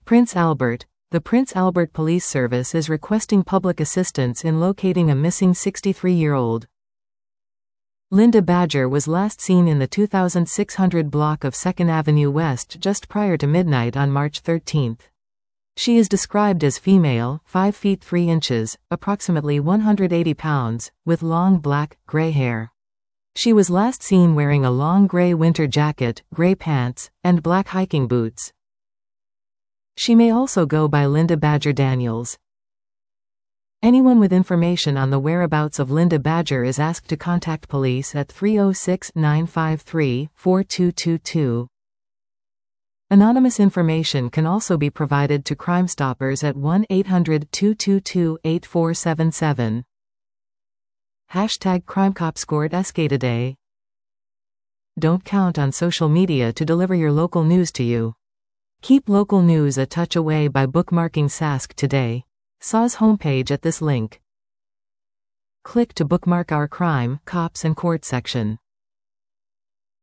Prince Albert. The Prince Albert Police Service is requesting public assistance in locating a missing 63-year-old. Linda Badger was last seen in the 2600 block of 2nd Avenue West just prior to midnight on March 13. She is described as female, 5 feet 3 inches, approximately 180 pounds, with long black, gray hair. She was last seen wearing a long gray winter jacket, gray pants, and black hiking boots. She may also go by Linda Badger Daniels. Anyone with information on the whereabouts of Linda Badger is asked to contact police at 306-953-4222. Anonymous information can also be provided to Crime Stoppers at 1-800-222-8477. #CrimeCopsScored SK today. Don't count on social media to deliver your local news to you. Keep local news a touch away by bookmarking Sask Today. SAW's homepage at this link. Click to bookmark our crime, cops and court section.